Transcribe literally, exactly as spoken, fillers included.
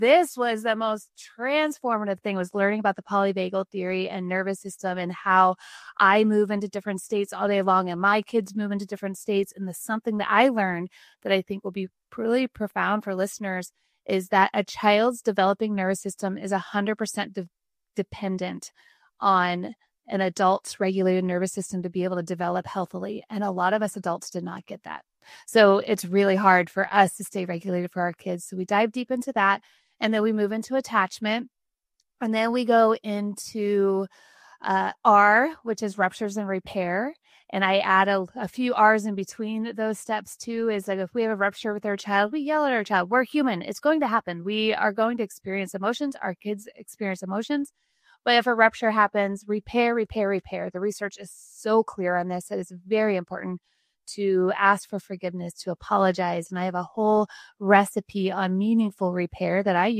this was the most transformative thing, was learning about the polyvagal theory and nervous system and how I move into different states all day long and my kids move into different states. And the something that I learned that I think will be really profound for listeners is that a child's developing nervous system is one hundred percent de- dependent on an adult's regulated nervous system to be able to develop healthily. And a lot of us adults did not get that. So it's really hard for us to stay regulated for our kids. So we dive deep into that. And then we move into attachment. And then we go into uh, R, which is ruptures and repair. And I add a, a few R's in between those steps too, is like if we have a rupture with our child, we yell at our child. We're human. It's going to happen. We are going to experience emotions. Our kids experience emotions. But if a rupture happens, repair, repair, repair. The research is so clear on this that it's very important to ask for forgiveness, to apologize. And I have a whole recipe on meaningful repair that I